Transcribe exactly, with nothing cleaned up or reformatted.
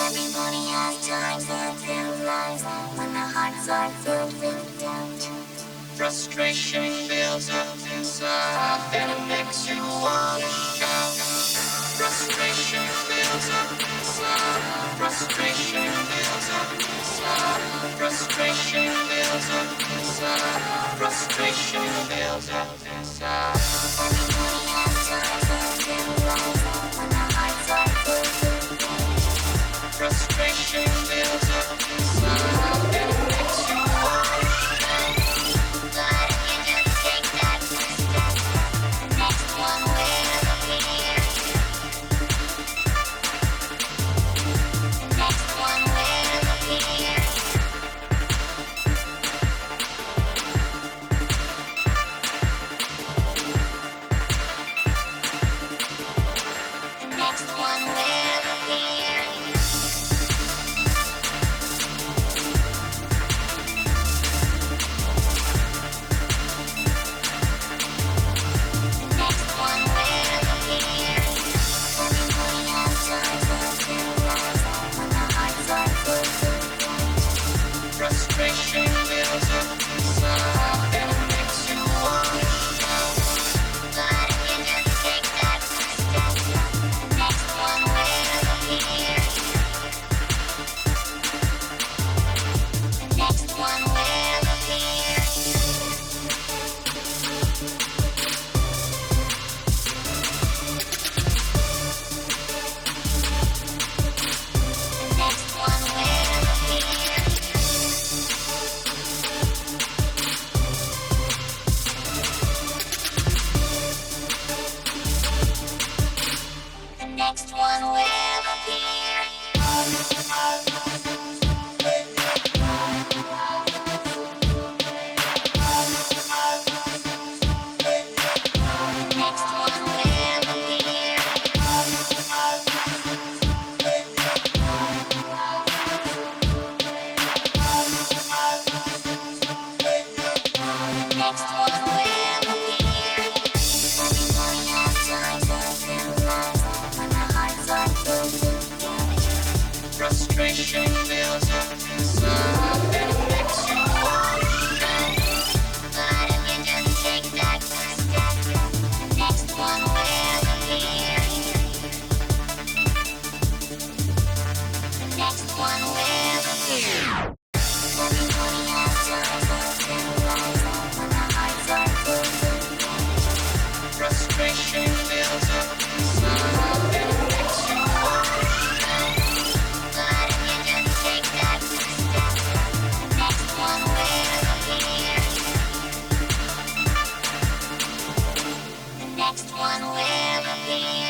Everybody has times of their lives when their hearts are filled with doubt. Frustration builds up inside and it makes you want to shout. Frustration builds up inside. Frustration builds up inside. Frustration builds up inside. Frustration builds up inside. Everybody has times of their lives when their hearts are filled with doubt. Frustration builds up inside and it makes you want to shout. But if you just take that first step, the next one will appear. The next one will appear. The next one will appear. Frustration builds up inside and it makes you want to shout. But if you just take that first step, the next one will appear. The next one will appear. The next one will appear. The next one will appear. The next one will appear. The next one will appear. Everybody has times of their lives when their hearts are filled with doubt. Frustration builds up inside and it makes you want to shout. But if you just take that first step, the next one will appear. The next one will appear. Everybody has times of their lives when their hearts are filled with doubt. Frustration builds up inside and it makes you want to shout. But if you just take that first step, the next one will appear. The next one will appear.